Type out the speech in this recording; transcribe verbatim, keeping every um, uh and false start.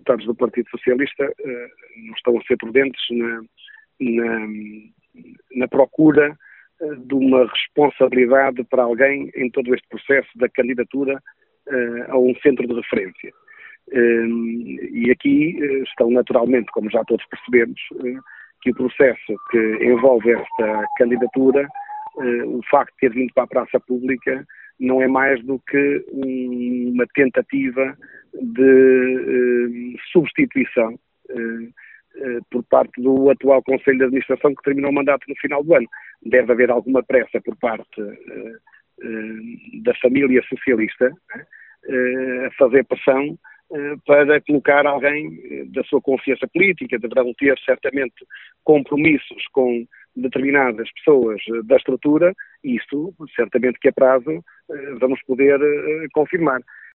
deputados do Partido Socialista não estão a ser prudentes na, na, na procura de uma responsabilidade para alguém em todo este processo da candidatura a um centro de referência. E aqui estão naturalmente, como já todos percebemos, que o processo que envolve esta candidatura, o facto de ter vindo para a praça pública, não é mais do que uma tentativa de substituição por parte do atual Conselho de Administração que terminou o mandato no final do ano. Deve haver alguma pressa por parte da família socialista a fazer pressão para colocar alguém da sua confiança política. Deverão ter certamente compromissos com determinadas pessoas da estrutura, e isto certamente que a prazo vamos poder confirmar.